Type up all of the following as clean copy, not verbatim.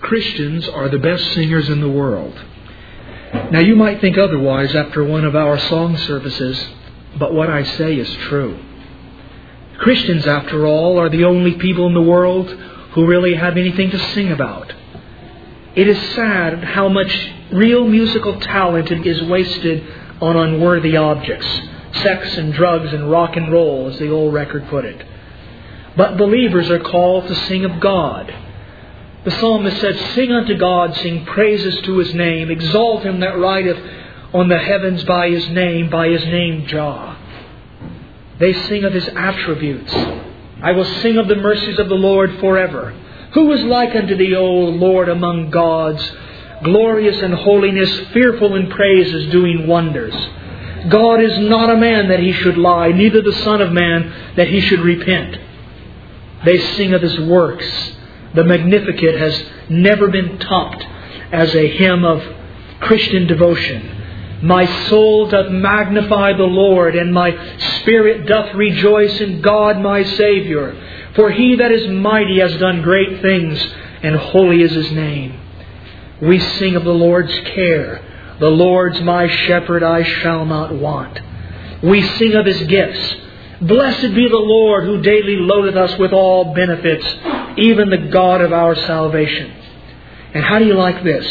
Christians are the best singers in the world. Now you might think otherwise after one of our song services, but what I say is true. Christians, after all, are the only people in the world who really have anything to sing about. It is sad how much real musical talent is wasted on unworthy objects, sex and drugs and rock and roll, as the old record put it. But believers are called to sing of God. The psalmist said, "Sing unto God, sing praises to His name, exalt Him that rideth on the heavens by His name Jah." They sing of His attributes. "I will sing of the mercies of the Lord forever. Who is like unto Thee, O Lord, among gods? Glorious in holiness, fearful in praises, doing wonders. God is not a man that He should lie, neither the Son of Man that He should repent." They sing of His works. The Magnificat has never been topped as a hymn of Christian devotion. "My soul doth magnify the Lord, and my spirit doth rejoice in God my Saviour. For He that is mighty has done great things, and holy is His name." We sing of the Lord's care. "The Lord's my shepherd, I shall not want." We sing of His gifts. "Blessed be the Lord, who daily loadeth us with all benefits, even the God of our salvation." And how do you like this?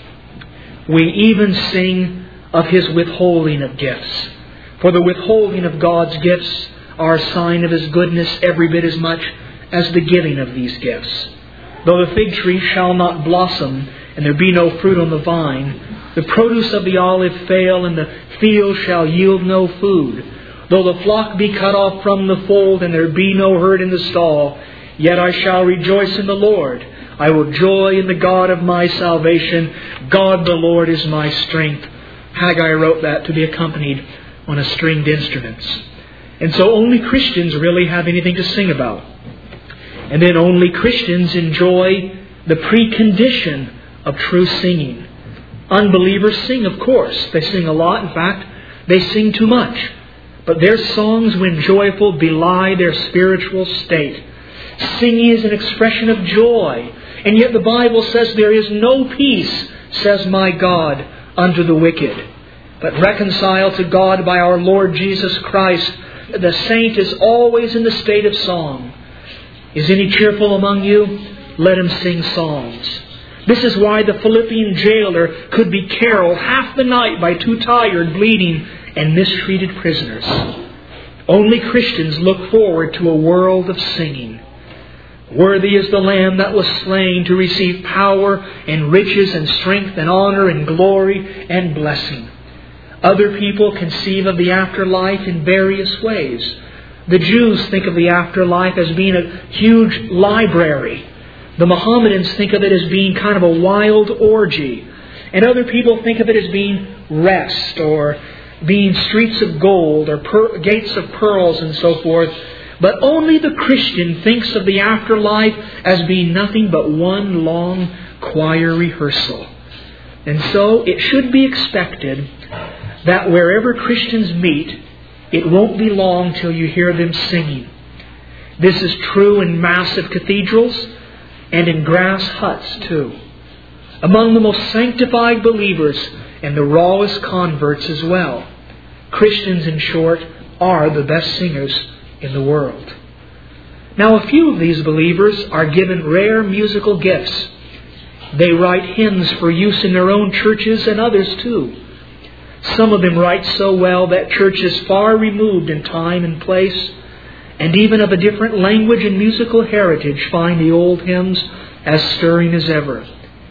We even sing of His withholding of gifts. For the withholding of God's gifts are a sign of His goodness every bit as much as the giving of these gifts. "Though the fig tree shall not blossom, and there be no fruit on the vine, the produce of the olive fail, and the field shall yield no food. Though the flock be cut off from the fold, and there be no herd in the stall, yet I shall rejoice in the Lord. I will joy in the God of my salvation. God the Lord is my strength." Haggai wrote that to be accompanied on a stringed instruments. And so only Christians really have anything to sing about. And then only Christians enjoy the precondition of true singing. Unbelievers sing, of course. They sing a lot. In fact, they sing too much. But their songs, when joyful, belie their spiritual state. Singing is an expression of joy. And yet the Bible says, "There is no peace, says my God, unto the wicked, but reconciled to God by our Lord Jesus Christ." The saint is always in the state of song. Is any cheerful among you? Let him sing psalms. This is why the Philippian jailer could be caroled half the night by two tired, bleeding, and mistreated prisoners. Only Christians look forward to a world of singing. "Worthy is the Lamb that was slain to receive power and riches and strength and honor and glory and blessing." Other people conceive of the afterlife in various ways. The Jews think of the afterlife as being a huge library. The Mohammedans think of it as being kind of a wild orgy. And other people think of it as being rest, or being streets of gold, or gates of pearls, and so forth. But only the Christian thinks of the afterlife as being nothing but one long choir rehearsal. And so it should be expected that wherever Christians meet, it won't be long till you hear them singing. This is true in massive cathedrals and in grass huts too. Among the most sanctified believers and the rawest converts as well. Christians, in short, are the best singers in the world. Now, a few of these believers are given rare musical gifts. They write hymns for use in their own churches and others too. Some of them write so well that churches far removed in time and place, and even of a different language and musical heritage, find the old hymns as stirring as ever.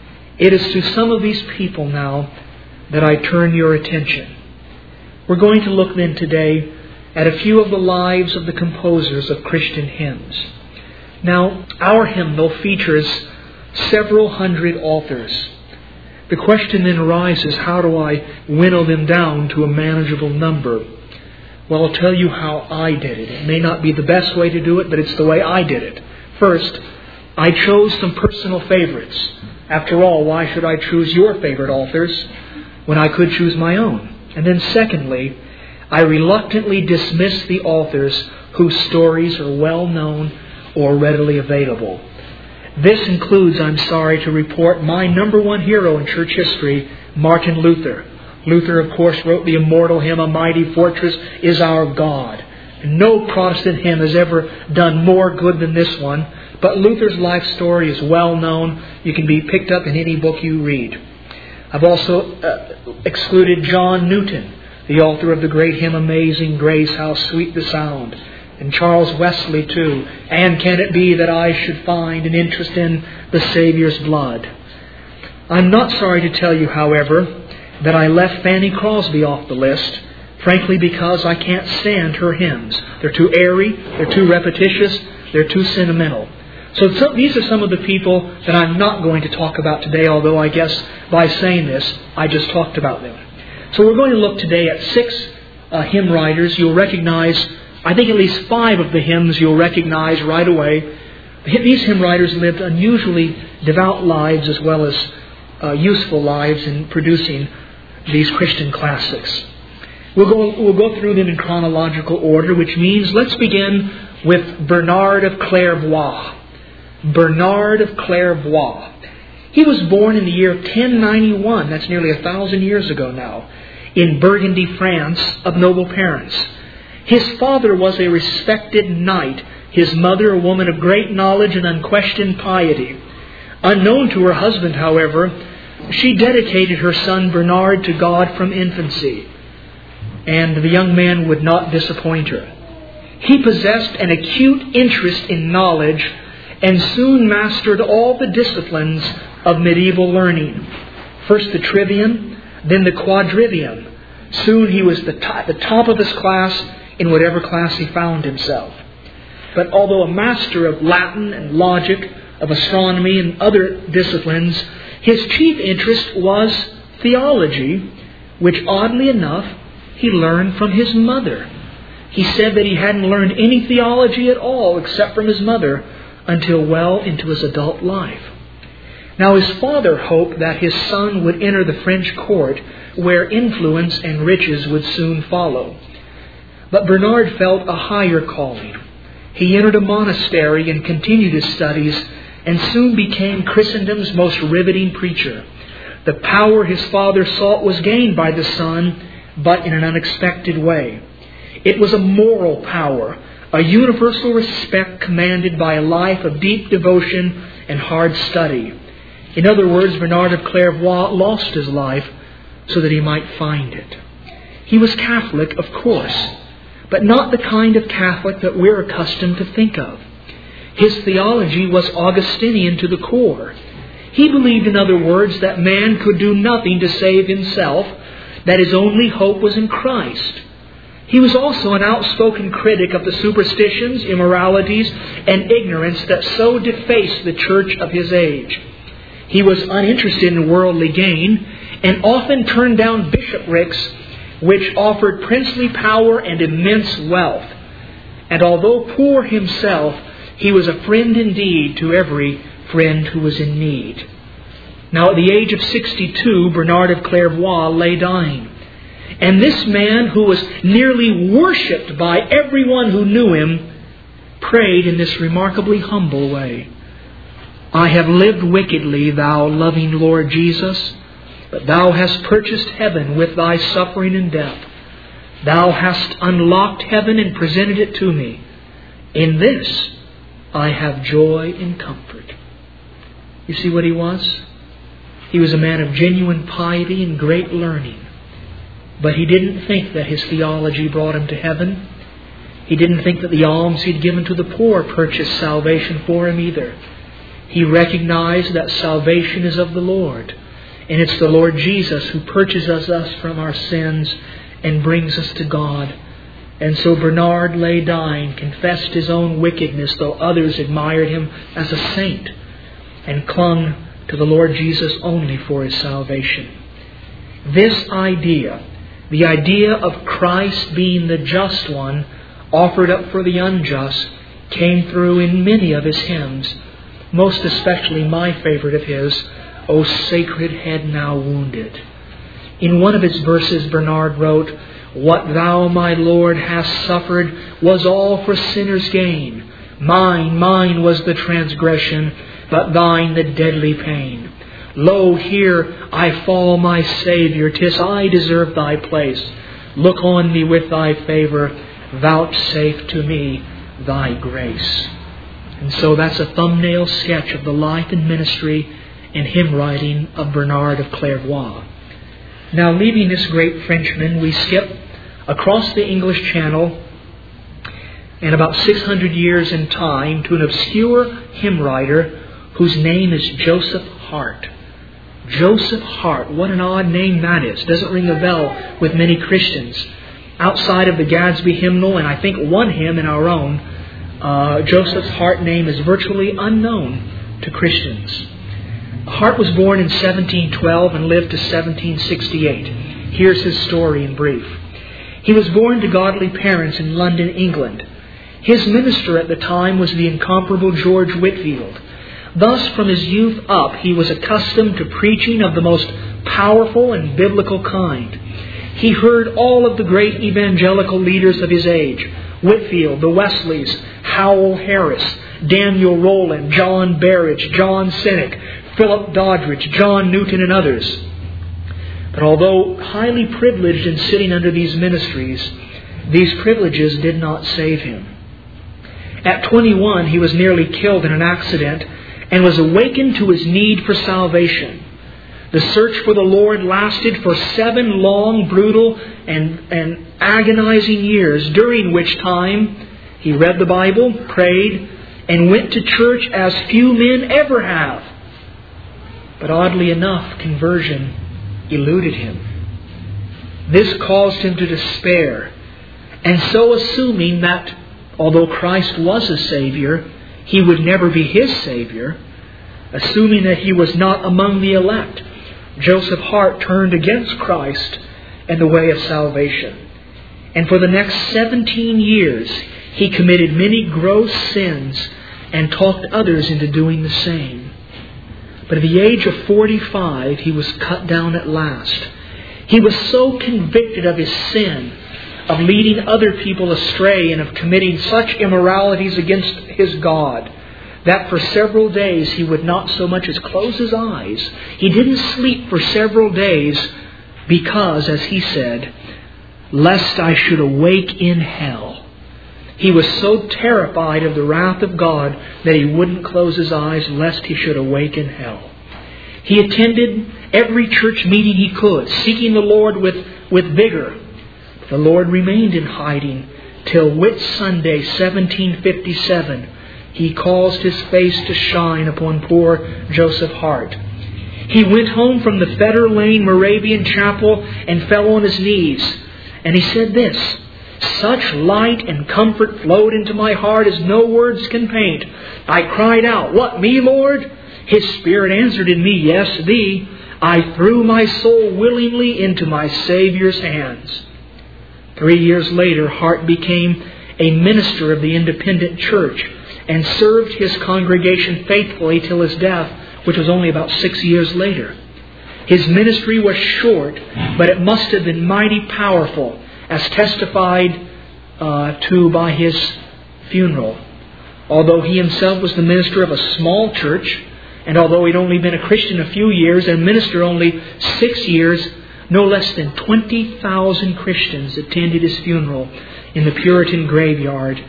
It is to some of these people now that I turn your attention. We're going to look then today at a few of the lives of the composers of Christian hymns. Now, our hymnal features several hundred authors. The question then arises, how do I winnow them down to a manageable number? Well, I'll tell you how I did it. It may not be the best way to do it, but it's the way I did it. First, I chose some personal favorites. After all, why should I choose your favorite authors when I could choose my own? And then secondly, I reluctantly dismissed the authors whose stories are well known or readily available. This includes, I'm sorry to report, my number one hero in church history, Martin Luther. Luther, of course, wrote the immortal hymn, "A Mighty Fortress is Our God." No Protestant hymn has ever done more good than this one, but Luther's life story is well known. You can be picked up in any book you read. I've also excluded John Newton, the author of the great hymn, "Amazing Grace, How Sweet the Sound." And Charles Wesley, too. "And can it be that I should find an interest in the Saviour's blood?" I'm not sorry to tell you, however, that I left Fanny Crosby off the list, frankly because I can't stand her hymns. They're too airy, they're too repetitious, they're too sentimental. So these are some of the people that I'm not going to talk about today, although I guess by saying this, I just talked about them. So we're going to look today at 6 hymn writers. You'll recognize, I think at least 5 of the hymns you'll recognize right away. These hymn writers lived unusually devout lives as well as useful lives in producing these Christian classics. We'll go through them in chronological order, which means let's begin with Bernard of Clairvaux. Bernard of Clairvaux. He was born in the year 1091, that's nearly 1,000 years ago now, in Burgundy, France, of noble parents. His father was a respected knight, his mother a woman of great knowledge and unquestioned piety. Unknown to her husband, however, she dedicated her son Bernard to God from infancy, and the young man would not disappoint her. He possessed an acute interest in knowledge and soon mastered all the disciplines of medieval learning. First the trivium, then the quadrivium. Soon he was the top of his class in whatever class he found himself. But although a master of Latin and logic, of astronomy and other disciplines, his chief interest was theology, which oddly enough he learned from his mother. He said that he hadn't learned any theology at all except from his mother until well into his adult life. Now his father hoped that his son would enter the French court where influence and riches would soon follow. But Bernard felt a higher calling. He entered a monastery and continued his studies and soon became Christendom's most riveting preacher. The power his father sought was gained by the son, but in an unexpected way. It was a moral power, a universal respect commanded by a life of deep devotion and hard study. In other words, Bernard of Clairvaux lost his life so that he might find it. He was Catholic, of course, but not the kind of Catholic that we're accustomed to think of. His theology was Augustinian to the core. He believed, in other words, that man could do nothing to save himself, that his only hope was in Christ. He was also an outspoken critic of the superstitions, immoralities, and ignorance that so defaced the church of his age. He was uninterested in worldly gain and often turned down bishoprics which offered princely power and immense wealth. And although poor himself, he was a friend indeed to every friend who was in need. Now at the age of 62, Bernard of Clairvaux lay dying. And this man, who was nearly worshipped by everyone who knew him, prayed in this remarkably humble way. "I have lived wickedly, thou loving Lord Jesus, but thou hast purchased heaven with thy suffering and death. Thou hast unlocked heaven and presented it to me. In this I have joy and comfort." You see what he was? He was a man of genuine piety and great learning. But he didn't think that his theology brought him to heaven. He didn't think that the alms he'd given to the poor purchased salvation for him either. He recognized that salvation is of the Lord. And it's the Lord Jesus who purchases us from our sins and brings us to God. And so Bernard lay dying, confessed his own wickedness, though others admired him as a saint, and clung to the Lord Jesus only for his salvation. This idea, the idea of Christ being the just one, offered up for the unjust, came through in many of his hymns, most especially my favorite of his, "O Sacred Head Now Wounded." In one of its verses, Bernard wrote, "What thou, my Lord, hast suffered was all for sinners' gain. Mine was the transgression. but thine the deadly pain. Lo, here I fall, my Saviour, 'tis I deserve thy place. Look on me with thy favour, vouchsafe to me thy grace. And so that's a thumbnail sketch of the life and ministry and hymn writing of Bernard of Clairvaux. Now, leaving this great Frenchman, we skip across the English Channel and about 600 years in time to an obscure hymn writer whose name is Joseph Hart. Joseph Hart, what an odd name that is. Doesn't ring a bell with many Christians. Outside of the Gadsby hymnal, and I think one hymn in our own, Joseph's Hart name is virtually unknown to Christians. Hart was born in 1712 and lived to 1768. Here's his story in brief. He was born to godly parents in London, England. His minister at the time was the incomparable George Whitefield. Thus, from his youth up, he was accustomed to preaching of the most powerful and biblical kind. He heard all of the great evangelical leaders of his age: Whitefield, the Wesleys, Howell Harris, Daniel Rowland, John Berridge, John Cynic, Philip Doddridge, John Newton, and others. But although highly privileged in sitting under these ministries, these privileges did not save him. At 21, he was nearly killed in an accident and was awakened to his need for salvation. The search for the Lord lasted for 7 long, brutal, and agonizing years, during which time he read the Bible, prayed, and went to church as few men ever have. But oddly enough, conversion eluded him. This caused him to despair, and so assuming that although Christ was a Savior, he would never be his Savior, assuming that he was not among the elect, Joseph Hart turned against Christ and the way of salvation. And for the next 17 years, he committed many gross sins and talked others into doing the same. But at the age of 45, he was cut down at last. He was so convicted of his sin, of leading other people astray and of committing such immoralities against his God, that for several days he would not so much as close his eyes. He didn't sleep for several days because, as he said, lest I should awake in hell. He was so terrified of the wrath of God that he wouldn't close his eyes lest he should awake in hell. He attended every church meeting he could, seeking the Lord with vigor. The Lord remained in hiding till Whit Sunday, 1757. He caused his face to shine upon poor Joseph Hart. He went home from the Fetter Lane Moravian Chapel and fell on his knees. And he said this: "Such light and comfort flowed into my heart as no words can paint. I cried out, 'What, me, Lord?' His Spirit answered in me, 'Yes, thee.' I threw my soul willingly into my Saviour's hands." 3 years later, Hart became a minister of the Independent Church and served his congregation faithfully till his death, which was only about 6 years later. His ministry was short, but it must have been mighty powerful, as testified to by his funeral. Although he himself was the minister of a small church, and although he'd only been a Christian a few years and minister only 6 years, no less than 20,000 Christians attended his funeral in the Puritan graveyard,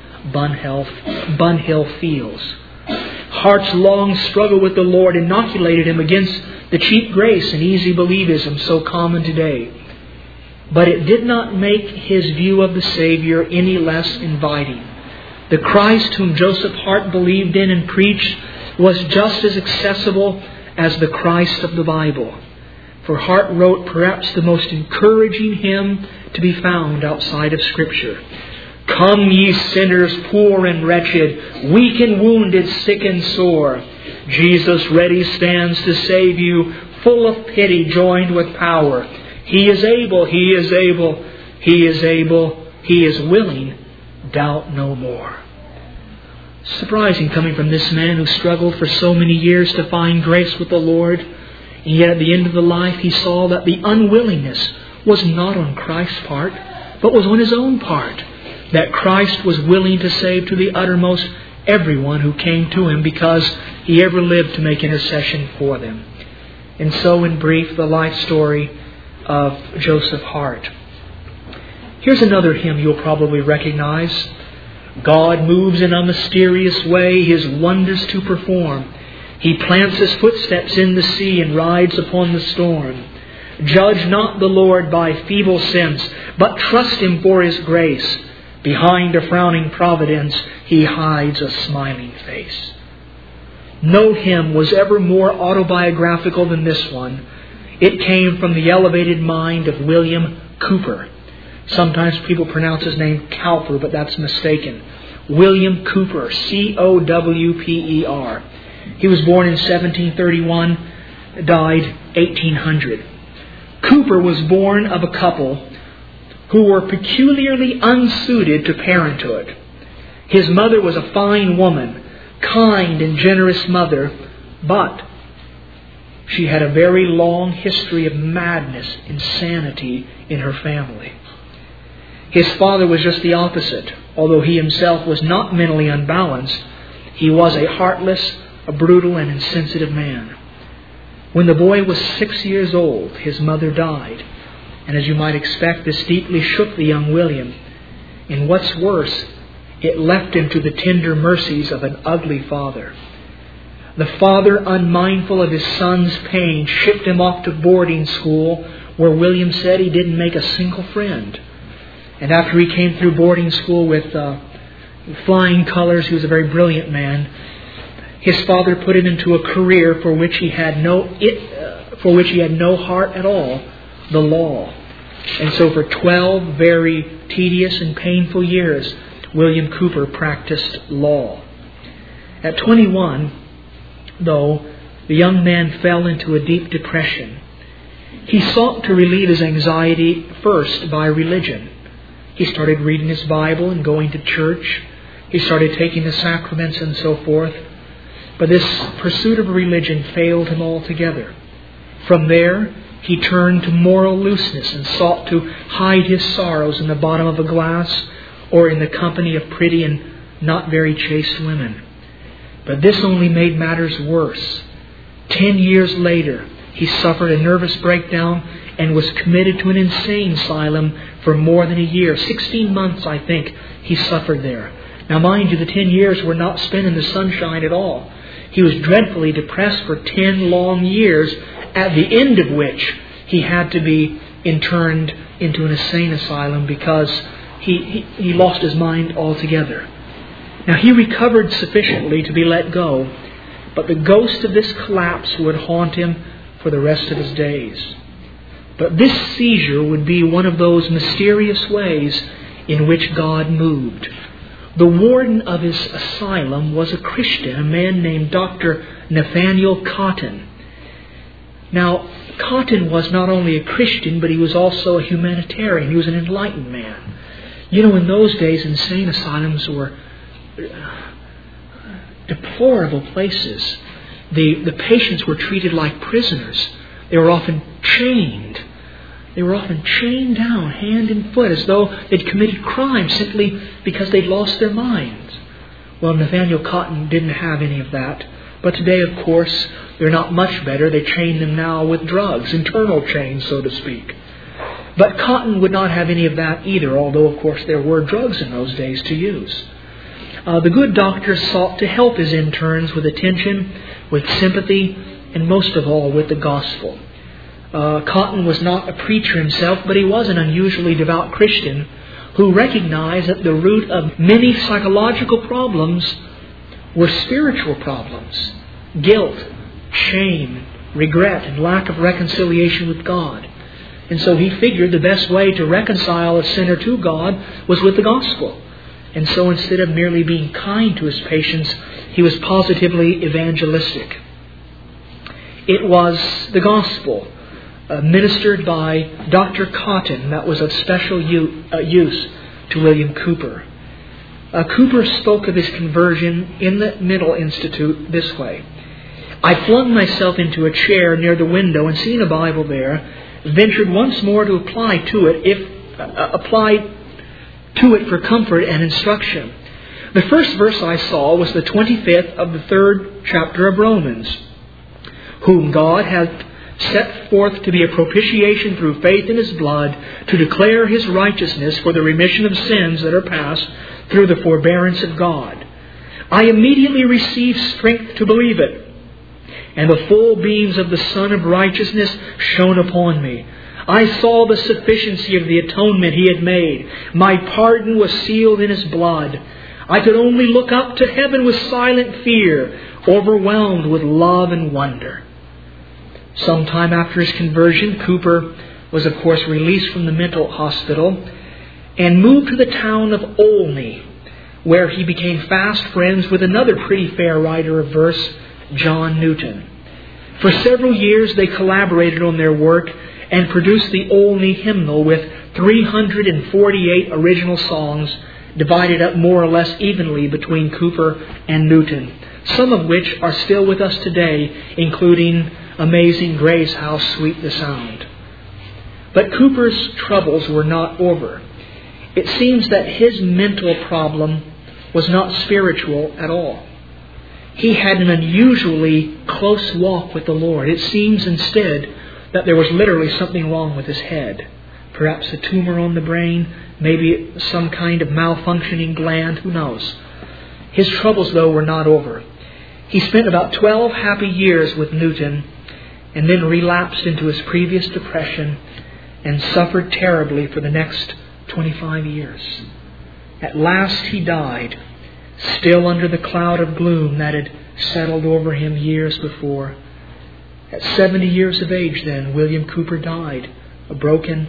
Bunhill Fields. Hart's long struggle with the Lord inoculated him against the cheap grace and easy believism so common today. But it did not make his view of the Savior any less inviting. The Christ whom Joseph Hart believed in and preached was just as accessible as the Christ of the Bible. For Hart wrote perhaps the most encouraging hymn to be found outside of Scripture. "Come, ye sinners, poor and wretched, weak and wounded, sick and sore. Jesus ready stands to save you, full of pity, joined with power. He is able, He is able, He is able, He is willing, doubt no more." Surprising coming from this man who struggled for so many years to find grace with the Lord. And yet at the end of the life he saw that the unwillingness was not on Christ's part, but was on his own part. That Christ was willing to save to the uttermost everyone who came to Him because he ever lived to make intercession for them. And so, in brief, the life story of Joseph Hart. Here's another hymn you'll probably recognize. God moves in a mysterious way His wonders to perform. He plants His footsteps in the sea and rides upon the storm. Judge not the Lord by feeble sense, but trust Him for His grace. Behind a frowning providence, He hides a smiling face. No hymn was ever more autobiographical than this one. It came from the elevated mind of William Cowper. Sometimes people pronounce his name Cowper, but that's mistaken. William Cowper, C-O-W-P-E-R. He was born in 1731, died 1800. Cowper was born of a couple who were peculiarly unsuited to parenthood. His mother was a fine woman, kind and generous mother, but she had a very long history of madness, insanity in her family. His father was just the opposite. Although he himself was not mentally unbalanced, he was a heartless, a brutal and insensitive man. When the boy was 6 years old, his mother died. And as you might expect, this deeply shook the young William. And what's worse, it left him to the tender mercies of an ugly father. The father, unmindful of his son's pain, shipped him off to boarding school, where William said he didn't make a single friend. And after he came through boarding school with flying colors, he was a very brilliant man, his father put him into a career for which he had no heart at all, the law. And so for 12 very tedious and painful years, William Cowper practiced law. At 21, though, the young man fell into a deep depression. He sought to relieve his anxiety first by religion. He started reading his Bible and going to church. He started taking the sacraments and so forth. But this pursuit of religion failed him altogether. From there, he turned to moral looseness and sought to hide his sorrows in the bottom of a glass or in the company of pretty and not very chaste women. But this only made matters worse. 10 years later, he suffered a nervous breakdown and was committed to an insane asylum for more than a year. 16 months, I think, he suffered there. Now, mind you, the 10 years were not spent in the sunshine at all. He was dreadfully depressed for 10 long years, at the end of which he had to be interned into an insane asylum because he lost his mind altogether. Now, he recovered sufficiently to be let go, but the ghost of this collapse would haunt him for the rest of his days. But this seizure would be one of those mysterious ways in which God moved. The warden of his asylum was a Christian, a man named Dr. Nathaniel Cotton. Now, Cotton was not only a Christian, but he was also a humanitarian. He was an enlightened man. You know, in those days, insane asylums were deplorable places. The patients were treated like prisoners. They were often chained. They were often chained down, hand and foot, as though they'd committed crime simply because they'd lost their minds. Well, Nathaniel Cotton didn't have any of that. But today, of course, they're not much better. They chain them now with drugs, internal chains, so to speak. But Cotton would not have any of that either, although, of course, there were drugs in those days to use. The good doctor sought to help his interns with attention, with sympathy, and most of all, with the gospel. Cotton was not a preacher himself, but he was an unusually devout Christian who recognized that the root of many psychological problems were spiritual problems. Guilt, shame, regret, and lack of reconciliation with God. And so he figured the best way to reconcile a sinner to God was with the gospel. And so instead of merely being kind to his patients, he was positively evangelistic. It was the gospel ministered by Dr. Cotton that was of special use to William Cowper. Cowper spoke of his conversion in the Mental Institute this way. I flung myself into a chair near the window and seeing a Bible there, ventured once more to apply to it for comfort and instruction. The first verse I saw was the 25th of the 3rd chapter of Romans, whom God hath set forth to be a propitiation through faith in His blood, to declare His righteousness for the remission of sins that are past through the forbearance of God. I immediately received strength to believe it, and the full beams of the Sun of Righteousness shone upon me. I saw the sufficiency of the atonement He had made. My pardon was sealed in His blood. I could only look up to heaven with silent fear, overwhelmed with love and wonder. Sometime after his conversion, Cooper was, of course, released from the mental hospital and moved to the town of Olney, where he became fast friends with another pretty fair writer of verse, John Newton. For several years they collaborated on their work and produced the Olney Hymnal with 348 original songs divided up more or less evenly between Cooper and Newton, some of which are still with us today, including Amazing Grace, How Sweet the Sound. But Cooper's troubles were not over. It seems that his mental problem was not spiritual at all. He had an unusually close walk with the Lord. It seems instead that there was literally something wrong with his head. Perhaps a tumor on the brain, maybe some kind of malfunctioning gland, who knows. His troubles, though, were not over. He spent about 12 happy years with Newton and then relapsed into his previous depression and suffered terribly for the next 25 years. At last he died, still under the cloud of gloom that had settled over him years before. At 70 years of age then, William Cooper died, a broken,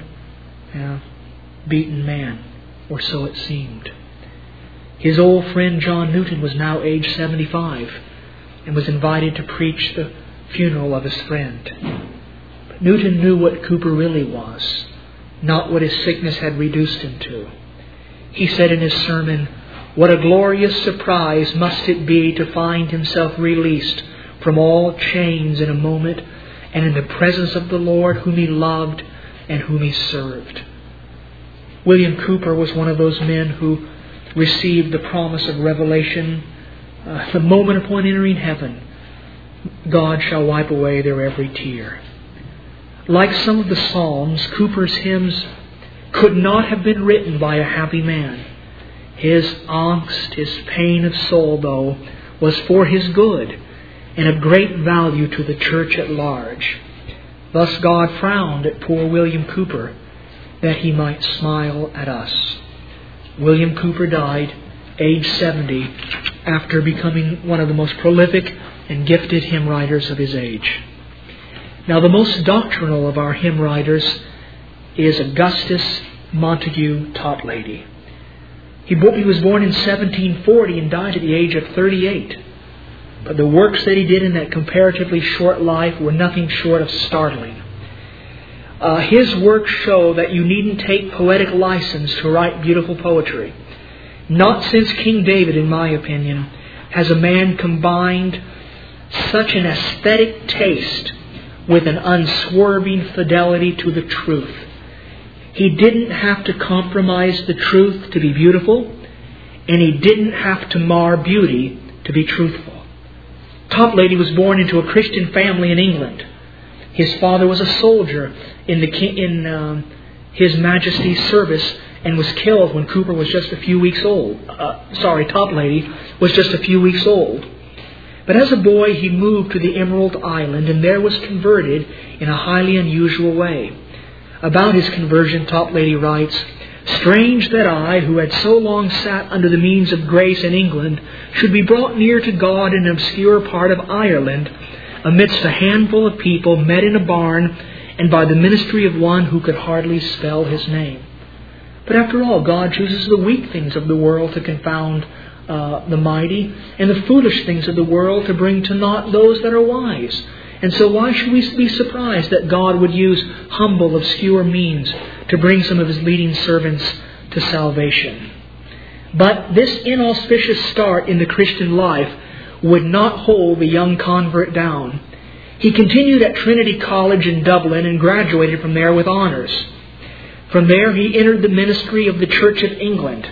beaten man, or so it seemed. His old friend John Newton was now age 75 and was invited to preach the funeral of his friend. But Newton knew what Cooper really was, not what his sickness had reduced him to. He said in his sermon, "What a glorious surprise must it be to find himself released from all chains in a moment and in the presence of the Lord whom he loved and whom he served." William Cooper was one of those men who received the promise of Revelation the moment upon entering heaven. God shall wipe away their every tear. Like some of the Psalms, Cooper's hymns could not have been written by a happy man. His angst, his pain of soul, though, was for his good and of great value to the church at large. Thus God frowned at poor William Cooper, that he might smile at us. William Cooper died, age 70, after becoming one of the most prolific and gifted hymn writers of his age. Now, the most doctrinal of our hymn writers is Augustus Montague Toplady. He was born in 1740 and died at the age of 38. But the works that he did in that comparatively short life were nothing short of startling. His works show that you needn't take poetic license to write beautiful poetry. Not since King David, in my opinion, has a man combined such an aesthetic taste with an unswerving fidelity to the truth. He didn't have to compromise the truth to be beautiful, and he didn't have to mar beauty to be truthful. Toplady was born into a Christian family in England. His father was a soldier in His Majesty's service and was killed when Cooper was just a few weeks old. Toplady was just a few weeks old. But as a boy, he moved to the Emerald Island and there was converted in a highly unusual way. About his conversion, Toplady writes, "Strange that I, who had so long sat under the means of grace in England, should be brought near to God in an obscure part of Ireland, amidst a handful of people met in a barn, and by the ministry of one who could hardly spell his name." But after all, God chooses the weak things of the world to confound the mighty, and the foolish things of the world to bring to naught those that are wise. And so why should we be surprised that God would use humble, obscure means to bring some of His leading servants to salvation? But this inauspicious start in the Christian life would not hold the young convert down. He continued at Trinity College in Dublin and graduated from there with honours. From there he entered the ministry of the Church of England,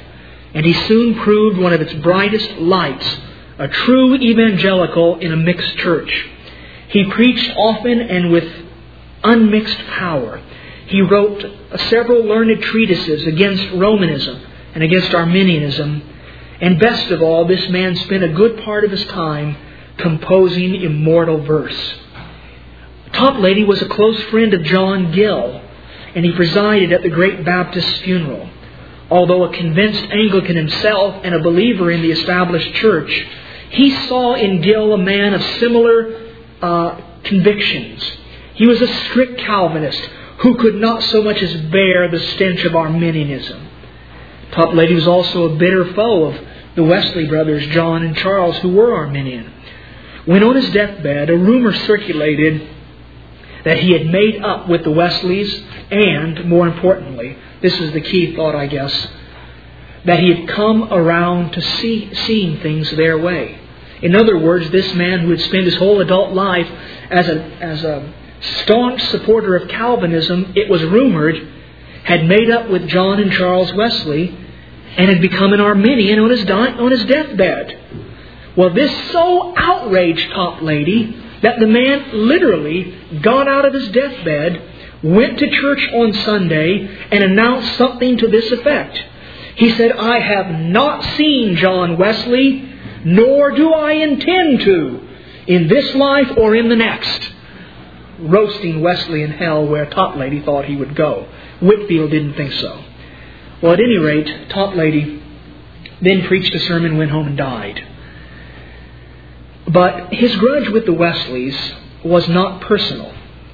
and he soon proved one of its brightest lights, a true evangelical in a mixed church. He preached often and with unmixed power. He wrote several learned treatises against Romanism and against Arminianism. And best of all, this man spent a good part of his time composing immortal verse. Toplady was a close friend of John Gill, and he presided at the great Baptist's funeral. Although a convinced Anglican himself and a believer in the established church, he saw in Gill a man of similar convictions. He was a strict Calvinist who could not so much as bear the stench of Arminianism. Toplady was also a bitter foe of the Wesley brothers, John and Charles, who were Arminian. When on his deathbed, a rumor circulated that he had made up with the Wesleys and, more importantly, this is the key thought, I guess, that he had come around to seeing things their way. In other words, this man who had spent his whole adult life as a staunch supporter of Calvinism, it was rumored, had made up with John and Charles Wesley and had become an Arminian on his deathbed. Well, this so outraged Toplady that the man literally got out of his deathbed, went to church on Sunday, and announced something to this effect. He said, "I have not seen John Wesley, nor do I intend to, in this life or in the next." Roasting Wesley in hell where Toplady thought he would go. Whitefield didn't think so. Well, at any rate, Toplady then preached a sermon, went home and died. But his grudge with the Wesleys was not personal.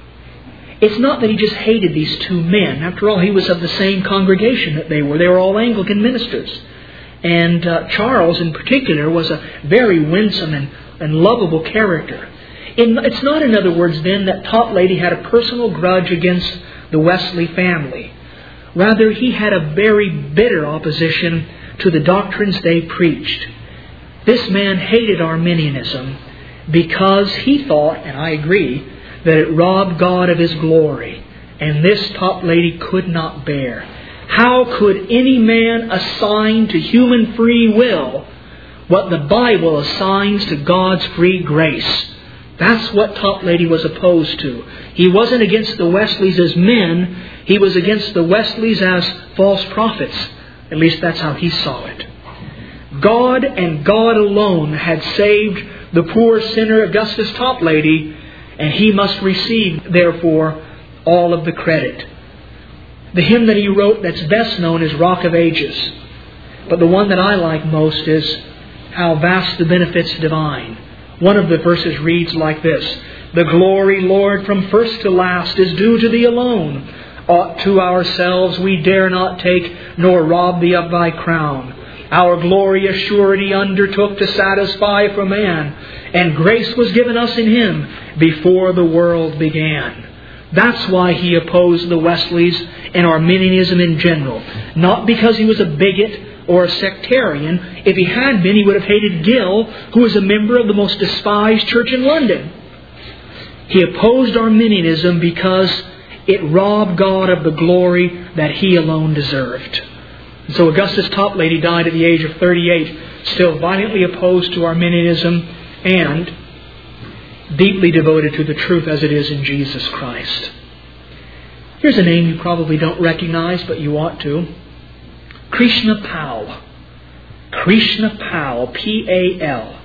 It's not that he just hated these two men. After all, he was of the same congregation that they were. They were all Anglican ministers. And Charles, in particular, was a very winsome and lovable character. It's not, in other words, then, that Toplady had a personal grudge against the Wesley family. Rather, he had a very bitter opposition to the doctrines they preached. This man hated Arminianism because he thought, and I agree, that it robbed God of His glory. And this Toplady could not bear. How could any man assign to human free will what the Bible assigns to God's free grace? That's what Toplady was opposed to. He wasn't against the Wesleys as men. He was against the Wesleys as false prophets. At least that's how he saw it. God and God alone had saved the poor sinner Augustus Toplady, and he must receive, therefore, all of the credit. The hymn that he wrote that's best known is Rock of Ages. But the one that I like most is How Vast the Benefits Divine. One of the verses reads like this: "The glory, Lord, from first to last is due to Thee alone. Aught to ourselves we dare not take, nor rob Thee of Thy crown. Our glorious surety undertook to satisfy for man, and grace was given us in Him before the world began." That's why he opposed the Wesleys and Arminianism in general. Not because he was a bigot or a sectarian. If he had been, he would have hated Gill, who was a member of the most despised church in London. He opposed Arminianism because it robbed God of the glory that He alone deserved. So Augustus Toplady died at the age of 38, still violently opposed to Arminianism and deeply devoted to the truth as it is in Jesus Christ. Here's a name you probably don't recognize, but you ought to. Krishna Pal. Krishna Pal, P-A-L.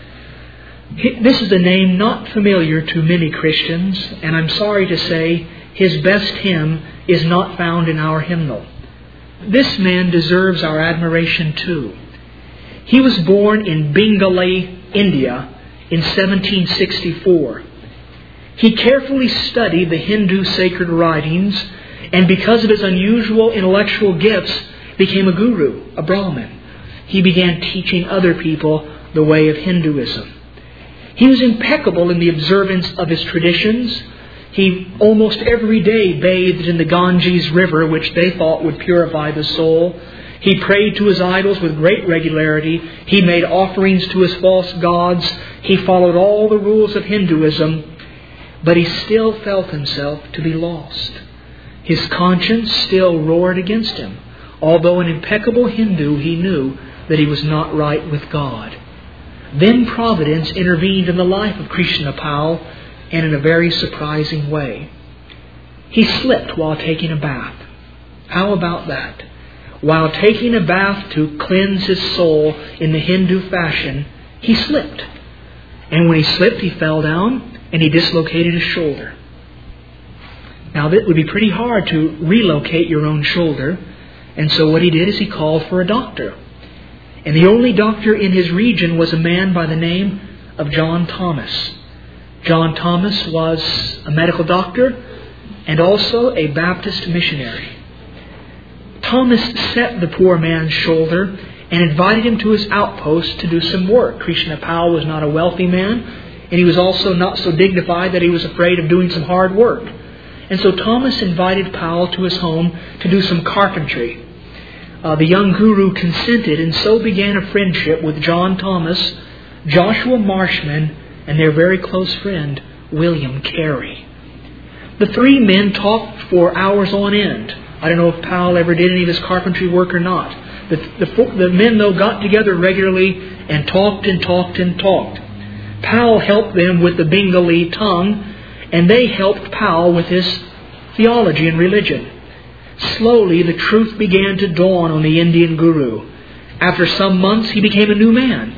This is a name not familiar to many Christians, and I'm sorry to say his best hymn is not found in our hymnal. This man deserves our admiration too. He was born in Bengali, India, in 1764. He carefully studied the Hindu sacred writings, and because of his unusual intellectual gifts, became a guru, a Brahmin. He began teaching other people the way of Hinduism. He was impeccable in the observance of his traditions. He almost every day bathed in the Ganges River, which they thought would purify the soul. He prayed to his idols with great regularity. He made offerings to his false gods. He followed all the rules of Hinduism, but he still felt himself to be lost. His conscience still roared against him. Although an impeccable Hindu, he knew that he was not right with God. Then Providence intervened in the life of Krishnapal, and in a very surprising way. He slipped while taking a bath. How about that? While taking a bath to cleanse his soul in the Hindu fashion, he slipped. And when he slipped, he fell down and he dislocated his shoulder. Now, it would be pretty hard to relocate your own shoulder. And so what he did is he called for a doctor. And the only doctor in his region was a man by the name of John Thomas. John Thomas was a medical doctor and also a Baptist missionary. Thomas set the poor man's shoulder and invited him to his outpost to do some work. Krishnapal was not a wealthy man, and he was also not so dignified that he was afraid of doing some hard work. And so Thomas invited Pal to his home to do some carpentry. The young guru consented, and so began a friendship with John Thomas, Joshua Marshman, and their very close friend, William Carey. The three men talked for hours on end. I don't know if Powell ever did any of his carpentry work or not. The men, though, got together regularly and talked and talked and talked. Powell helped them with the Bengali tongue, and they helped Powell with his theology and religion. Slowly, the truth began to dawn on the Indian guru. After some months, he became a new man.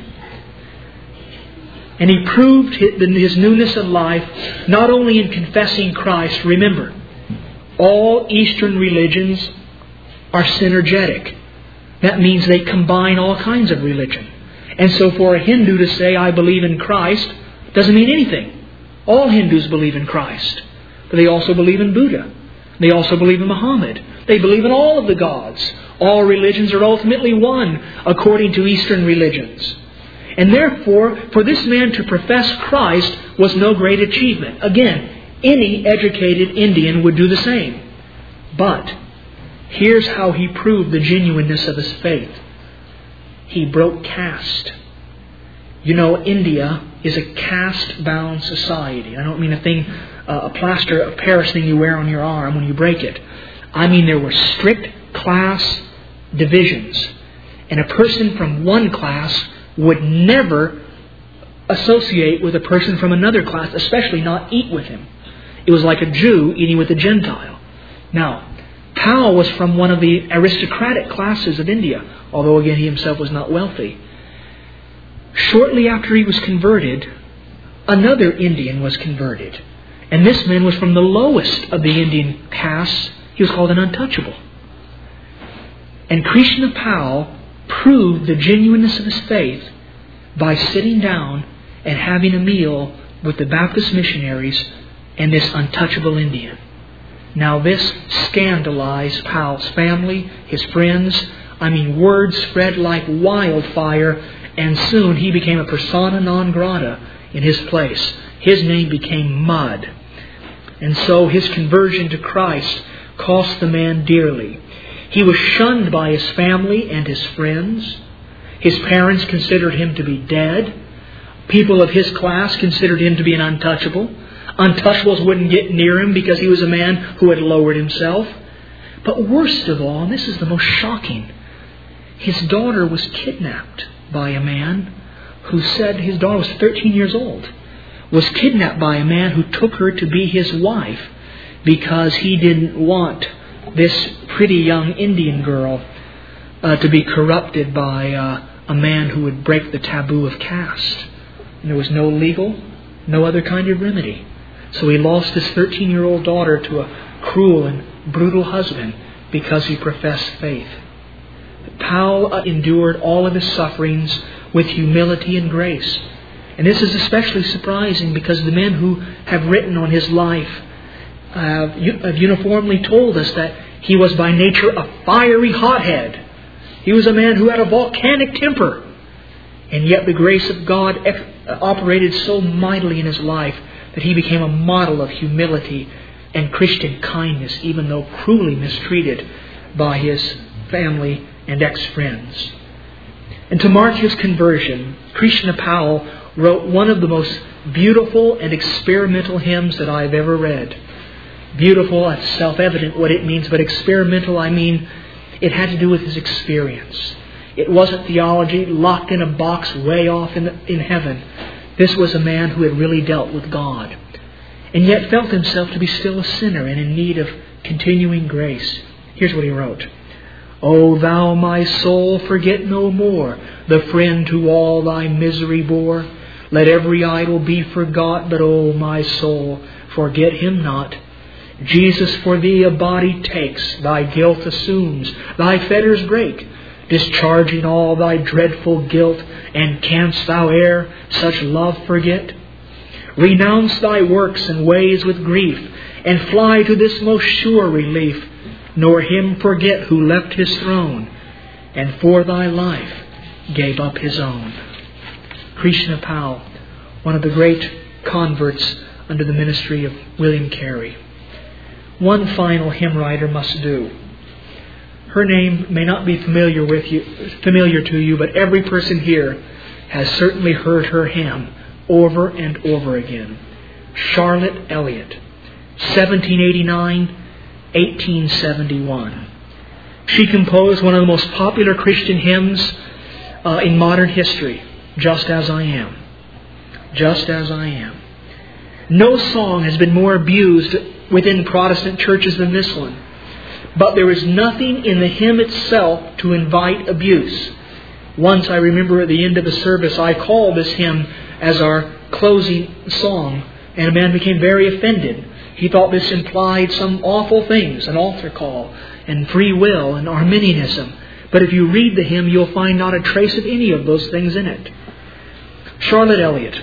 And he proved his newness of life not only in confessing Christ. Remember, all Eastern religions are synergetic. That means they combine all kinds of religion. And so for a Hindu to say, I believe in Christ, doesn't mean anything. All Hindus believe in Christ. But they also believe in Buddha. They also believe in Muhammad. They believe in all of the gods. All religions are ultimately one, according to Eastern religions. And therefore, for this man to profess Christ was no great achievement. Again, any educated Indian would do the same. But here's how he proved the genuineness of his faith. He broke caste. You know, India is a caste-bound society. I don't mean a plaster of Paris thing you wear on your arm when you break it. I mean there were strict class divisions. And a person from one class would never associate with a person from another class, especially not eat with him. It was like a Jew eating with a Gentile. Now, Powell was from one of the aristocratic classes of India, although again he himself was not wealthy. Shortly after he was converted, another Indian was converted. And this man was from the lowest of the Indian castes. He was called an untouchable. And Krishnapal proved the genuineness of his faith by sitting down and having a meal with the Baptist missionaries and this untouchable Indian. Now this scandalized Powell's family, his friends. I mean, word spread like wildfire, and soon he became a persona non grata in his place. His name became mud. And so his conversion to Christ cost the man dearly. He was shunned by his family and his friends. His parents considered him to be dead. People of his class considered him to be an untouchable. Untouchables wouldn't get near him because he was a man who had lowered himself. But worst of all, and this is the most shocking, his daughter was kidnapped by a man who said his daughter was 13 years old, was kidnapped by a man who took her to be his wife because he didn't want this pretty young Indian girl to be corrupted by a man who would break the taboo of caste. And there was no legal, no other kind of remedy. So he lost his 13-year-old daughter to a cruel and brutal husband because he professed faith. Powell endured all of his sufferings with humility and grace. And this is especially surprising because the men who have written on his life have uniformly told us that he was by nature a fiery hothead. He was a man who had a volcanic temper. And yet the grace of God operated so mightily in his life that he became a model of humility and Christian kindness, even though cruelly mistreated by his family and ex-friends. And to mark his conversion, Krishnapal wrote one of the most beautiful and experimental hymns that I've ever read. Beautiful, that's self-evident what it means, but experimental, I mean, It had to do with his experience. It wasn't theology locked in a box way off in heaven. This was a man who had really dealt with God, and yet felt himself to be still a sinner and in need of continuing grace. Here's what he wrote. O thou, my soul, forget no more the friend who all thy misery bore. Let every idol be forgot, but O my soul, forget him not. Jesus for thee a body takes, thy guilt assumes, thy fetters break, discharging all thy dreadful guilt, and canst thou e'er such love forget? Renounce thy works and ways with grief, and fly to this most sure relief, nor him forget who left his throne, and for thy life gave up his own. Krishna Pal, one of the great converts under the ministry of William Carey. One final hymn writer must do. Her name may not be familiar to you, but every person here has certainly heard her hymn over and over again. Charlotte Elliott, 1789, 1871. She composed one of the most popular Christian hymns in modern history, Just As I Am. Just As I Am. No song has been more abused within Protestant churches than this one. But there is nothing in the hymn itself to invite abuse. Once, I remember at the end of the service, I called this hymn as our closing song, and a man became very offended. He thought this implied some awful things, an altar call, and free will, and Arminianism. But if you read the hymn, you'll find not a trace of any of those things in it. Charlotte Elliott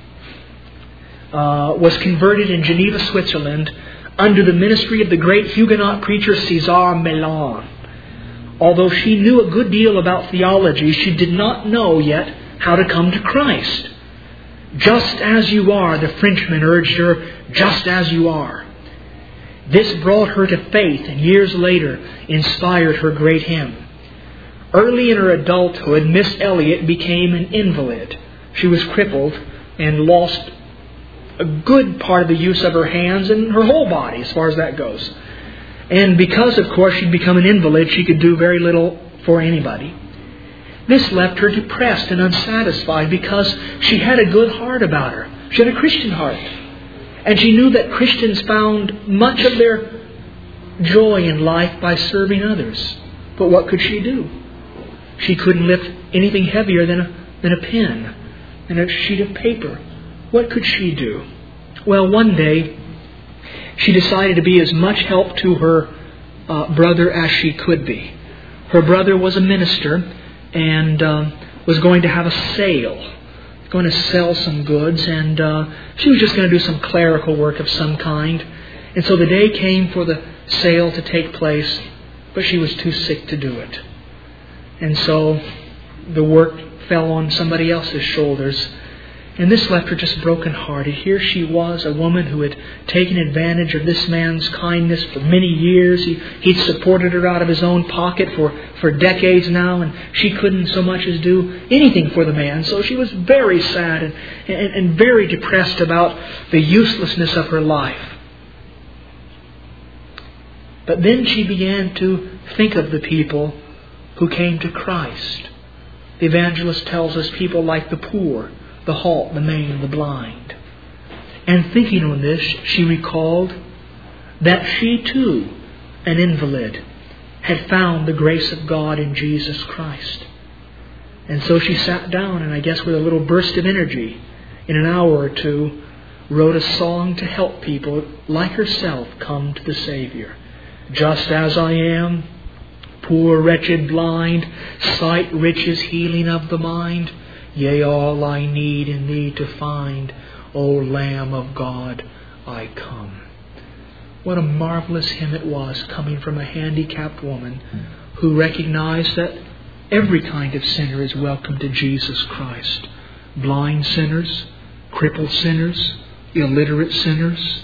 was converted in Geneva, Switzerland, under the ministry of the great Huguenot preacher César Mellon. Although she knew a good deal about theology, she did not know yet how to come to Christ. Just as you are, the Frenchman urged her, just as you are. This brought her to faith, and years later inspired her great hymn. Early in her adulthood, Miss Elliott became an invalid. She was crippled and lost a good part of the use of her hands and her whole body as far as that goes. And because, of course, she'd become an invalid, she could do very little for anybody. This left her depressed and unsatisfied because she had a good heart about her. She had a Christian heart. And she knew that Christians found much of their joy in life by serving others. But what could she do? She couldn't lift anything heavier than a pen and a sheet of paper. What could she do? Well, one day, she decided to be as much help to her brother as she could be. Her brother was a minister and was going to have a sale, going to sell some goods, and she was just going to do some clerical work of some kind. And so the day came for the sale to take place, but she was too sick to do it. And so the work fell on somebody else's shoulders. And this left her just broken-hearted. Here she was, a woman who had taken advantage of this man's kindness for many years. He'd supported her out of his own pocket for decades now, and she couldn't so much as do anything for the man. So she was very sad and very depressed about the uselessness of her life. But then she began to think of the people who came to Christ. The evangelist tells us people like the poor, the halt, the maimed, the blind. And thinking on this, she recalled that she too, an invalid, had found the grace of God in Jesus Christ. And so she sat down and I guess with a little burst of energy, in an hour or two, wrote a song to help people like herself come to the Savior. Just as I am, poor, wretched, blind, sight, riches, healing of the mind, yea, all I need in Thee to find, O Lamb of God, I come. What a marvelous hymn it was, coming from a handicapped woman who recognized that every kind of sinner is welcome to Jesus Christ. Blind sinners, crippled sinners, illiterate sinners,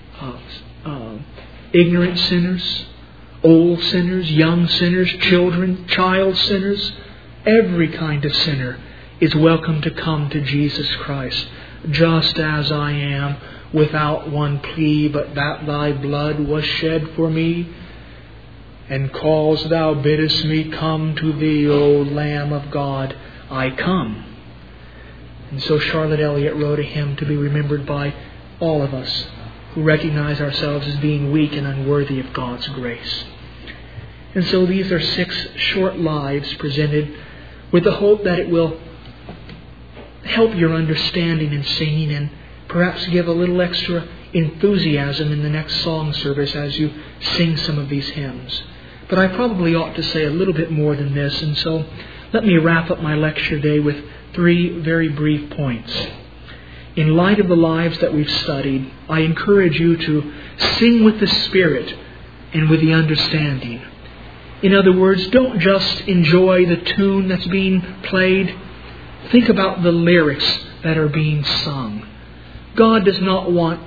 ignorant sinners, old sinners, young sinners, child sinners. Every kind of sinner is welcome to come to Jesus Christ, just as I am, without one plea, but that Thy blood was shed for me. And cause Thou biddest me come to Thee, O Lamb of God, I come. And so Charlotte Elliott wrote a hymn to be remembered by all of us who recognize ourselves as being weak and unworthy of God's grace. And so these are 6 short lives presented with the hope that it will help your understanding in singing and perhaps give a little extra enthusiasm in the next song service as you sing some of these hymns. But I probably ought to say a little bit more than this, and so let me wrap up my lecture today with 3 very brief points. In light of the lives that we've studied, I encourage you to sing with the Spirit and with the understanding. In other words, don't just enjoy the tune that's being played. Think about the lyrics that are being sung. God does not want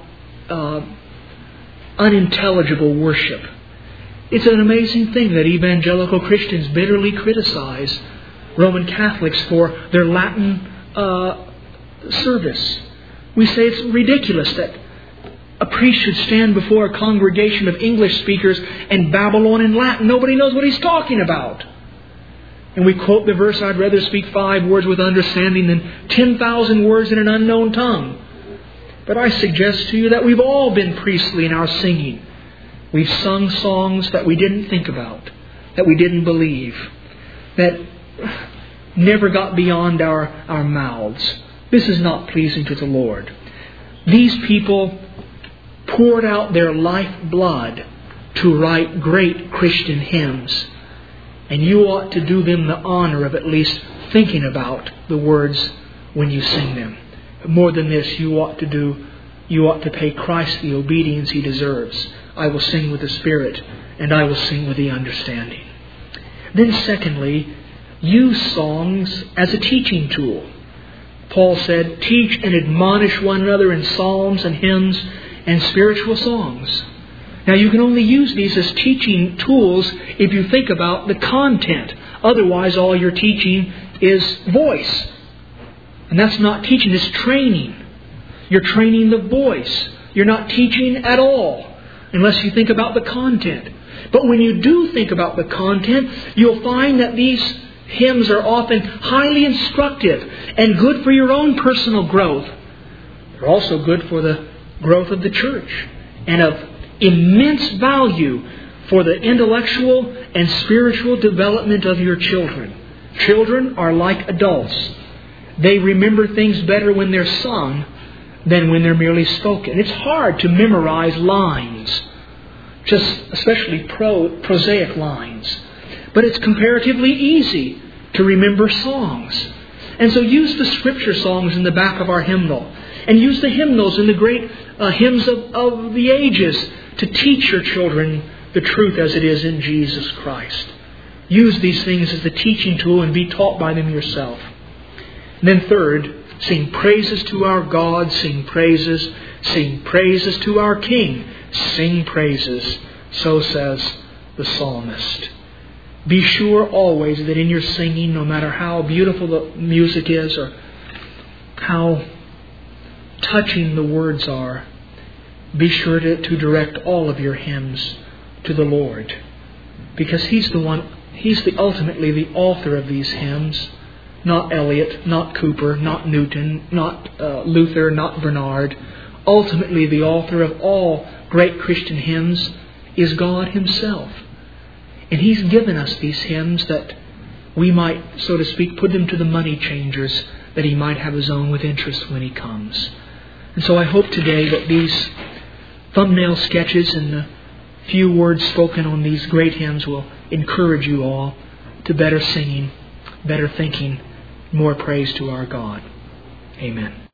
unintelligible worship. It's an amazing thing that evangelical Christians bitterly criticize Roman Catholics for their Latin service. We say it's ridiculous that a priest should stand before a congregation of English speakers and babble on in Latin. Nobody knows what he's talking about. And we quote the verse, I'd rather speak 5 words with understanding than 10,000 words in an unknown tongue. But I suggest to you that we've all been priestly in our singing. We've sung songs that we didn't think about, that we didn't believe, that never got beyond our mouths. This is not pleasing to the Lord. These people poured out their lifeblood to write great Christian hymns. And you ought to do them the honor of at least thinking about the words when you sing them. But more than this, you ought to pay Christ the obedience He deserves. I will sing with the Spirit, and I will sing with the understanding. Then secondly, use songs as a teaching tool. Paul said, teach and admonish one another in psalms and hymns and spiritual songs. Now you can only use these as teaching tools if you think about the content. Otherwise all you're teaching is voice. And that's not teaching, it's training. You're training the voice. You're not teaching at all unless you think about the content. But when you do think about the content, you'll find that these hymns are often highly instructive and good for your own personal growth. They're also good for the growth of the church and of immense value for the intellectual and spiritual development of your children. Children are like adults. They remember things better when they're sung than when they're merely spoken. It's hard to memorize lines, just especially prosaic lines. But it's comparatively easy to remember songs. And so use the scripture songs in the back of our hymnal. And use the hymnals in the great hymns of the ages to teach your children the truth as it is in Jesus Christ. Use these things as a teaching tool and be taught by them yourself. And then third, sing praises to our God, sing praises to our King, sing praises, so says the psalmist. Be sure always that in your singing, no matter how beautiful the music is or how touching the words are, be sure to direct all of your hymns to the Lord. Because He's ultimately the author of these hymns. Not Eliot, not Cooper, not Newton, not Luther, not Bernard. Ultimately the author of all great Christian hymns is God Himself. And He's given us these hymns that we might, so to speak, put them to the money changers, that He might have His own with interest when He comes. And so I hope today that these thumbnail sketches and the few words spoken on these great hymns will encourage you all to better singing, better thinking, more praise to our God. Amen.